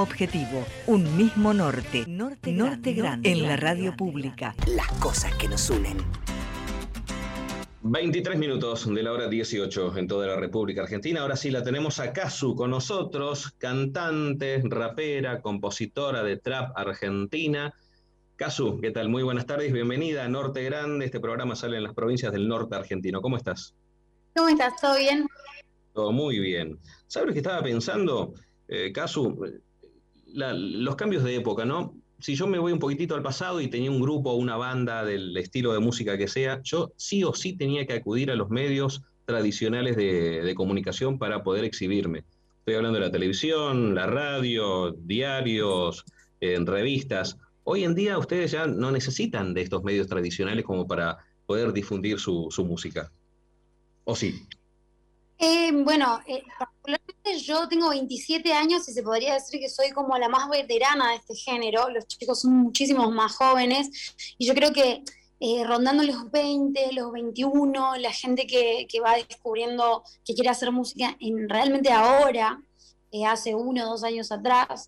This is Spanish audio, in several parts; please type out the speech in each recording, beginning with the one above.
objetivo, un mismo norte. Norte Grande, en la radio pública. Las cosas que nos unen. 23 minutos de la hora 18 en toda la República Argentina. Ahora sí la tenemos a Casu con nosotros, cantante, rapera, compositora de trap argentina. Casu, ¿qué tal? Muy buenas tardes, bienvenida a Norte Grande. Este programa sale en las provincias del norte argentino. ¿Cómo estás? ¿Cómo estás? ¿Todo bien? Todo muy bien. ¿Sabes lo que estaba pensando, Casu? Los cambios de época, ¿no? Si yo me voy un poquitito al pasado y tenía un grupo o una banda del estilo de música que sea, yo sí o sí tenía que acudir a los medios tradicionales de comunicación para poder exhibirme. Estoy hablando de la televisión, la radio, diarios, revistas. Hoy en día ustedes ya no necesitan de estos medios tradicionales como para poder difundir su música. ¿O sí? Particularmente yo tengo 27 años y se podría decir que soy como la más veterana de este género. Los chicos son muchísimos más jóvenes y yo creo que rondando los 20, los 21, la gente que va descubriendo que quiere hacer música realmente ahora, hace 1 o 2 años atrás,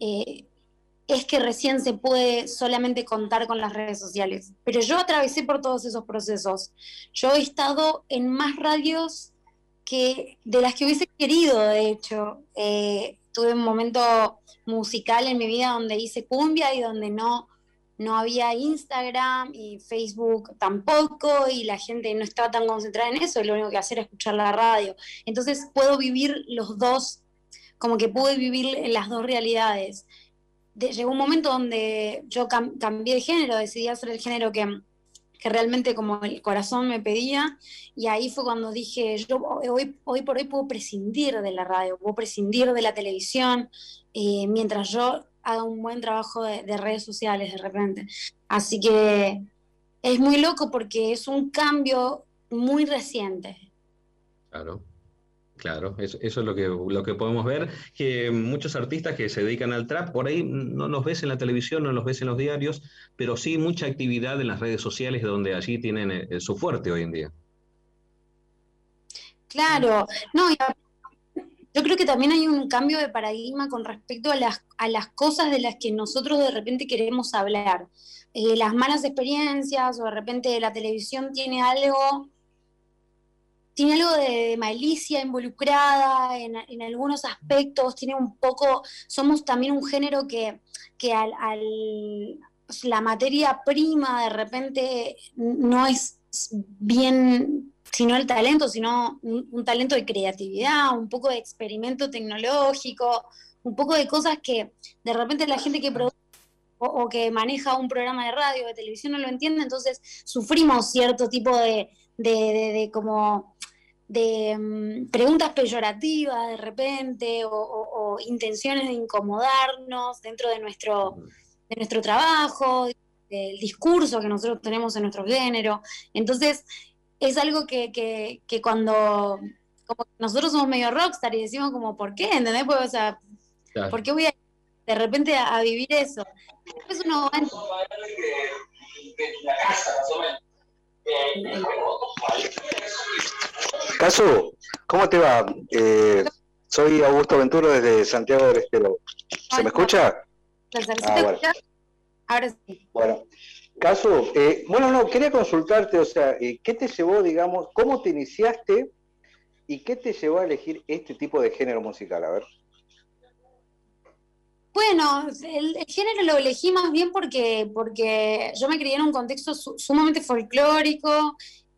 es que recién se puede solamente contar con las redes sociales. Pero yo atravesé por todos esos procesos. Yo he estado en más radios de las que hubiese querido, de hecho. Tuve un momento musical en mi vida donde hice cumbia y donde no había Instagram y Facebook tampoco, y la gente no estaba tan concentrada en eso, y lo único que hacía era escuchar la radio. Entonces puedo vivir los dos, como que pude vivir las dos realidades. Llegó un momento donde yo cambié de género, decidí hacer el género que realmente como el corazón me pedía, y ahí fue cuando dije, yo hoy por hoy puedo prescindir de la radio, puedo prescindir de la televisión, mientras yo haga un buen trabajo de redes sociales de repente. Así que es muy loco porque es un cambio muy reciente. Claro, eso es lo que podemos ver, que muchos artistas que se dedican al trap, por ahí no los ves en la televisión, no los ves en los diarios, pero sí mucha actividad en las redes sociales donde allí tienen su fuerte hoy en día. Claro, no, yo creo que también hay un cambio de paradigma con respecto a las cosas de las que nosotros de repente queremos hablar. Las malas experiencias, o de repente la televisión tiene algo de malicia involucrada en algunos aspectos, tiene un poco, somos también un género que la materia prima de repente no es bien, sino el talento, sino un talento de creatividad, un poco de experimento tecnológico, un poco de cosas que de repente la gente que produce o que maneja un programa de radio o de televisión no lo entiende, entonces sufrimos cierto tipo de preguntas peyorativas de repente, o intenciones de incomodarnos dentro de nuestro trabajo, del discurso que nosotros tenemos en nuestro género. Entonces es algo que cuando como que nosotros somos medio rockstar y decimos como, ¿por qué? ¿Entendés? Pues, o sea, Claro. ¿por qué voy de repente a vivir eso? Después uno va Casu, ¿cómo te va? Soy Augusto Venturo desde Santiago del Estero. ¿Se me escucha? Bueno. Ahora sí. Bueno, Casu, quería consultarte, o sea, ¿qué te llevó, digamos, cómo te iniciaste y qué te llevó a elegir este tipo de género musical? A ver. Bueno, el género lo elegí más bien porque yo me crié en un contexto sumamente folclórico.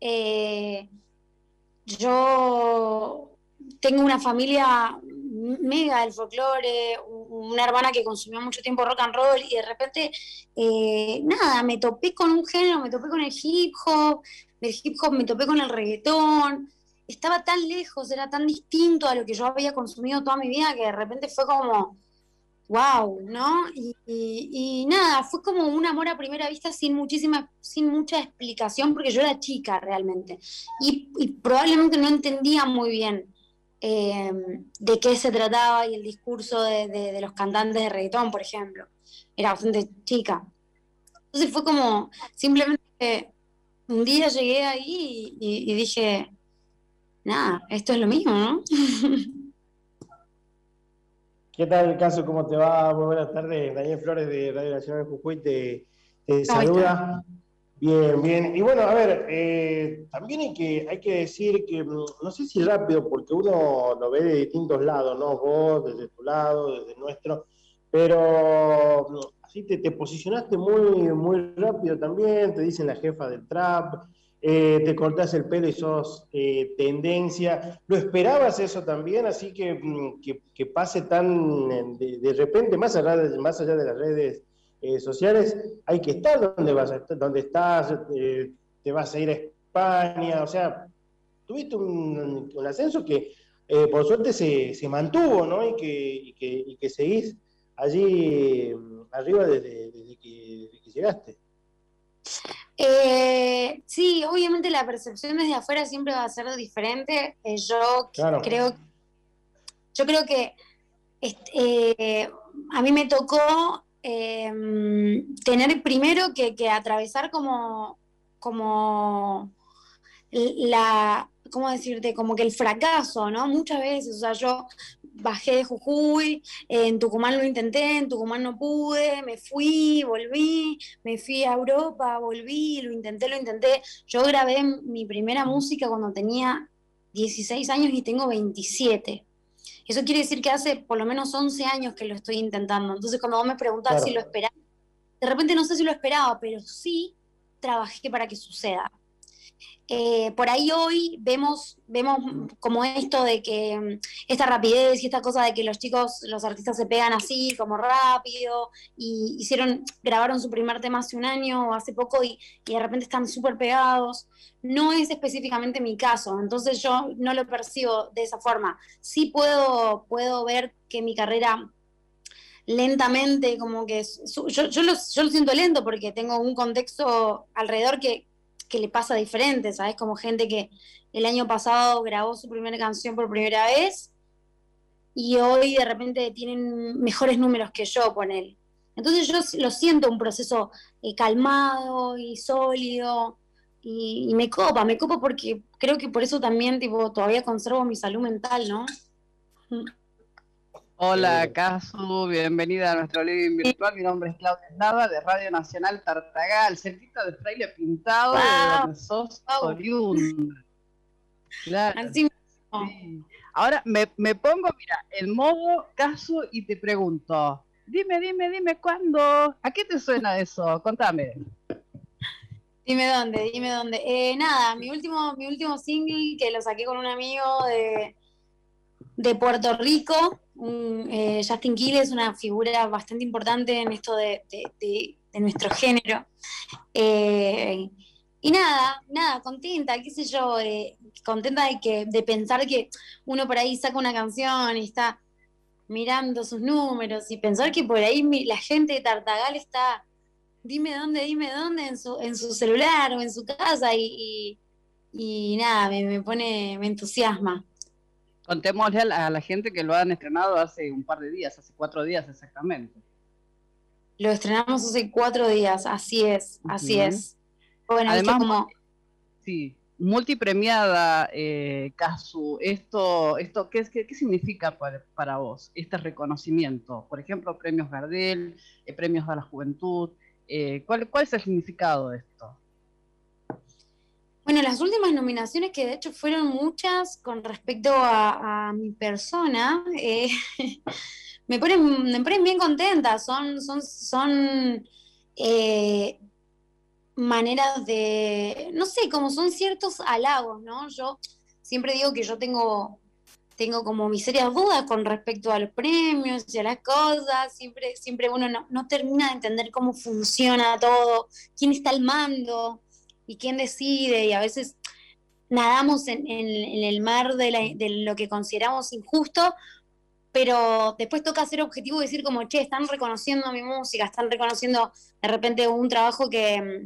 Yo tengo una familia mega del folclore, una hermana que consumió mucho tiempo rock and roll, y de repente, me topé con un género, me topé con el hip hop, del hip hop me topé con el reggaetón. Estaba tan lejos, era tan distinto a lo que yo había consumido toda mi vida, que de repente fue como wow, ¿no? Y nada, fue como un amor a primera vista sin mucha explicación, porque yo era chica realmente. Y probablemente no entendía muy bien de qué se trataba y el discurso de los cantantes de reggaetón, por ejemplo. Era bastante chica. Entonces fue como, simplemente un día llegué ahí y dije, nada, esto es lo mismo, ¿no? ¿Qué tal, Casu? ¿Cómo te va? Muy buenas tardes. Daniel Flores de Radio Nacional de Jujuy te saluda. Bien, bien. Y bueno, a ver, también hay que decir que, no sé si rápido, porque uno lo ve de distintos lados, ¿no? Vos, desde tu lado, desde el nuestro, pero así te posicionaste muy, muy rápido también, te dicen la jefa del trap, te cortás el pelo y sos tendencia. ¿Lo esperabas eso también? Así que pase tan de repente, más allá de las redes sociales, hay que estar donde estás, te vas a ir a España, o sea, tuviste un ascenso que por suerte se mantuvo, ¿no? Y que seguís allí arriba desde que llegaste. Sí, obviamente la percepción desde afuera siempre va a ser diferente. Claro. Yo creo que a mí me tocó tener primero que atravesar como ¿cómo decirte? Como que el fracaso, ¿no? Muchas veces, o sea, yo bajé de Jujuy, en Tucumán lo intenté, en Tucumán no pude, me fui, volví, me fui a Europa, volví, lo intenté. Yo grabé mi primera música cuando tenía 16 años y tengo 27. Eso quiere decir que hace por lo menos 11 años que lo estoy intentando. Entonces, cuando vos me preguntás Claro. si lo esperaba, de repente no sé si lo esperaba, pero sí trabajé para que suceda. Por ahí hoy vemos como esto de que esta rapidez y esta cosa de que los artistas se pegan así, como rápido, y grabaron su primer tema hace un año o hace poco y de repente están súper pegados. No es específicamente mi caso, entonces yo no lo percibo de esa forma. Sí puedo ver que mi carrera lentamente, como que yo lo siento lento porque tengo un contexto alrededor que le pasa diferente, ¿sabes? Como gente que el año pasado grabó su primera canción por primera vez y hoy de repente tienen mejores números que yo, ponele. Entonces yo lo siento un proceso calmado y sólido y me copa porque creo que por eso también tipo, todavía conservo mi salud mental, ¿no? Hola, Casu, bienvenida a nuestro living virtual. Mi nombre es Claudia Nava, de Radio Nacional Tartagal, cerquita de Fraile Pintado, de donde sos oriunda. Claro. Así sí. Ahora me pongo, mira, en modo Casu y te pregunto, dime, ¿cuándo? ¿A qué te suena eso? Contame. Dime dónde. Nada, mi último single que lo saqué con un amigo de Puerto Rico, Justin Quiles es una figura bastante importante en esto de nuestro género. Y nada, contenta, qué sé yo, contenta de pensar que uno por ahí saca una canción y está mirando sus números y pensar que por ahí la gente de Tartagal está, dime dónde, en su celular o en su casa y nada, me entusiasma. Contémosle a la gente que lo han estrenado hace un par de días, hace 4 días exactamente. Lo estrenamos hace 4 días, así es. Bueno, además, como... sí, multipremiada, Casu, esto ¿qué significa para vos este reconocimiento? Por ejemplo, premios Gardel, premios a la juventud, ¿cuál es el significado de esto? Bueno, las últimas nominaciones, que de hecho fueron muchas con respecto a mi persona, me ponen bien contenta. Son maneras de, no sé, como son ciertos halagos, ¿no? Yo siempre digo que yo tengo como mis serias dudas con respecto a los premios y a las cosas. Siempre uno no termina de entender cómo funciona todo, quién está al mando y quién decide, y a veces nadamos en el mar de lo que consideramos injusto, pero después toca ser objetivo y decir como, che, están reconociendo mi música, están reconociendo de repente un trabajo que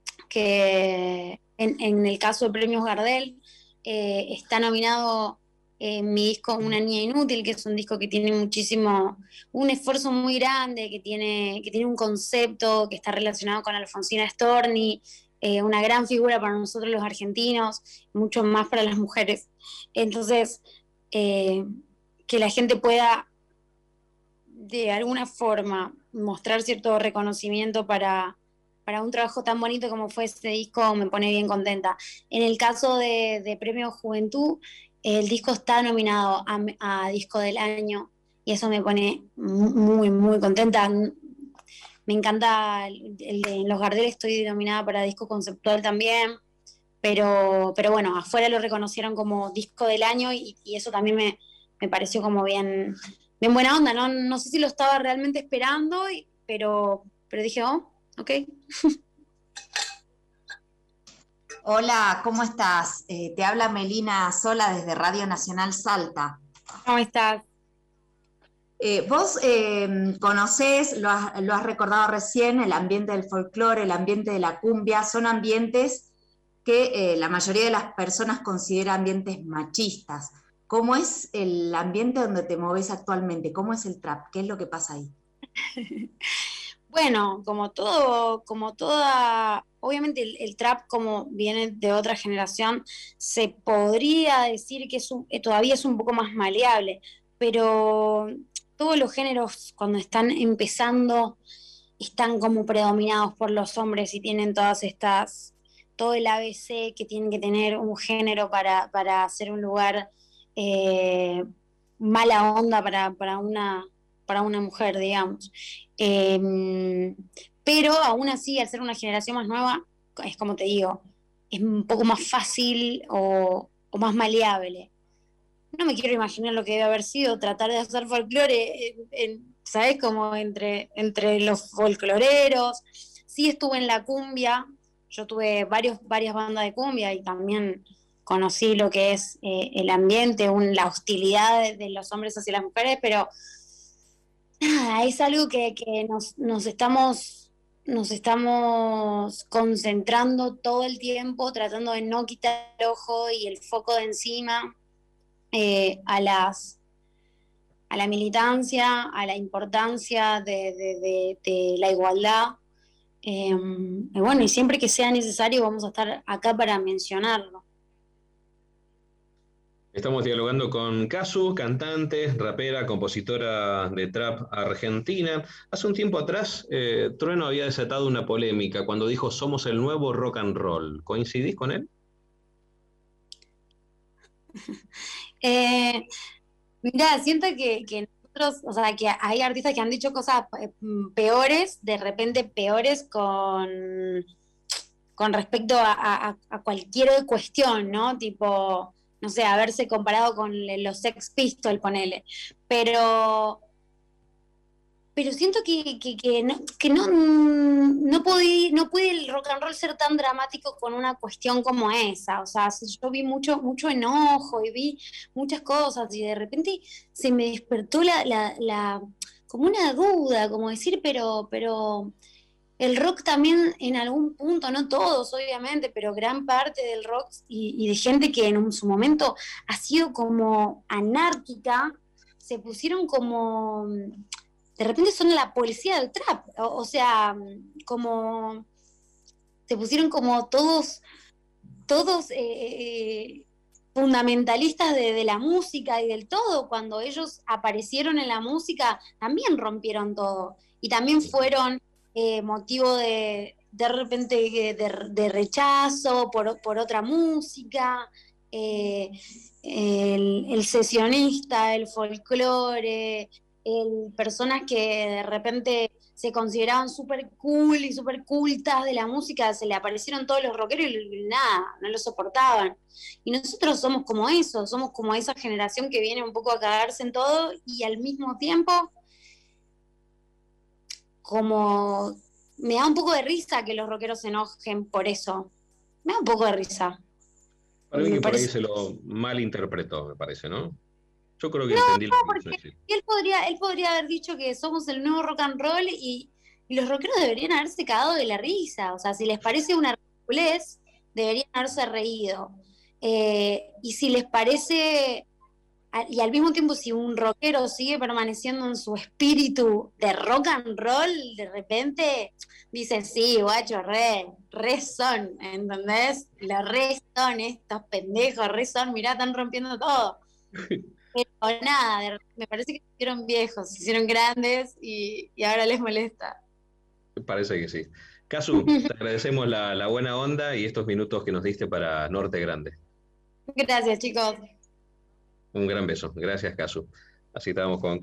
en el caso de Premios Gardel está nominado mi disco Una Niña Inútil, que es un disco que tiene un esfuerzo muy grande, que tiene un concepto que está relacionado con Alfonsina Storni, una gran figura para nosotros los argentinos, mucho más para las mujeres. Entonces, que la gente pueda de alguna forma mostrar cierto reconocimiento para un trabajo tan bonito como fue este disco, me pone bien contenta. En el caso de Premio Juventud, el disco está nominado a Disco del Año y eso me pone muy, muy contenta. Me encanta en los Gardel, estoy nominada para Disco Conceptual también, pero bueno, afuera lo reconocieron como Disco del Año y eso también me pareció como bien buena onda. No sé si lo estaba realmente esperando, pero dije, oh, ok. Hola, ¿cómo estás? Te habla Melina Sola desde Radio Nacional Salta. ¿Cómo estás? Vos conocés, lo has recordado recién, el ambiente del folclore, el ambiente de la cumbia, son ambientes que la mayoría de las personas considera ambientes machistas. ¿Cómo es el ambiente donde te moves actualmente? ¿Cómo es el trap? ¿Qué es lo que pasa ahí? Bueno, como toda, obviamente el trap como viene de otra generación, se podría decir que todavía es un poco más maleable, pero todos los géneros cuando están empezando están como predominados por los hombres y tienen todo el ABC que tienen que tener un género para hacer un lugar mala onda para una mujer, digamos. Pero aún así, al ser una generación más nueva, es como te digo, es un poco más fácil o más maleable. No me quiero imaginar lo que debe haber sido tratar de hacer folclore, ¿sabes? Como entre los folcloreros. Sí estuve en la cumbia, yo tuve varias bandas de cumbia y también conocí lo que es el ambiente, la hostilidad de los hombres hacia las mujeres, pero nada, es algo que nos estamos concentrando todo el tiempo, tratando de no quitar el ojo y el foco de encima a la militancia, a la importancia de la igualdad. Y bueno, y siempre que sea necesario vamos a estar acá para mencionarlo. Estamos dialogando con Casu, cantante, rapera, compositora de trap argentina. Hace un tiempo atrás, Trueno había desatado una polémica cuando dijo somos el nuevo rock and roll. ¿Coincidís con él? Mira, siento que nosotros, o sea, que hay artistas que han dicho cosas peores, de repente peores con respecto a cualquier cuestión, ¿no? Tipo, no sé, haberse comparado con los Sex Pistols, ponele. Pero siento que no puede el rock and roll ser tan dramático con una cuestión como esa. O sea, yo vi mucho enojo y vi muchas cosas y de repente se me despertó como una duda, como decir, pero el rock también en algún punto, no todos obviamente, pero gran parte del rock y de gente que en su momento ha sido como anárquica, se pusieron como, de repente son la policía del trap, o sea, como se pusieron como todos fundamentalistas de la música y del todo. Cuando ellos aparecieron en la música también rompieron todo y también fueron motivo de repente de rechazo por otra música, el sesionista, el folclore, personas que de repente se consideraban súper cool y súper cultas de la música, se le aparecieron todos los rockeros y nada, no lo soportaban. Y nosotros somos como eso, somos como esa generación que viene un poco a cagarse en todo y al mismo tiempo como me da un poco de risa que los rockeros se enojen por eso. Me da un poco de risa. Para mí que por ahí se lo malinterpretó, me parece, ¿no? Yo creo que No, entendí lo que quiso porque decir. él podría haber dicho que somos el nuevo rock and roll y los rockeros deberían haberse cagado de la risa. O sea, si les parece una ridiculez, deberían haberse reído. Y si les parece, y al mismo tiempo si un rockero sigue permaneciendo en su espíritu de rock and roll, de repente dice, sí, guacho, re son, ¿entendés? Los re son estos pendejos, re son, mirá, están rompiendo todo. Pero nada, me parece que se hicieron viejos, se hicieron grandes y ahora les molesta. Parece que sí. Casu, te agradecemos la buena onda y estos minutos que nos diste para Norte Grande. Gracias, chicos. Un gran beso. Gracias, Casu. Así estábamos con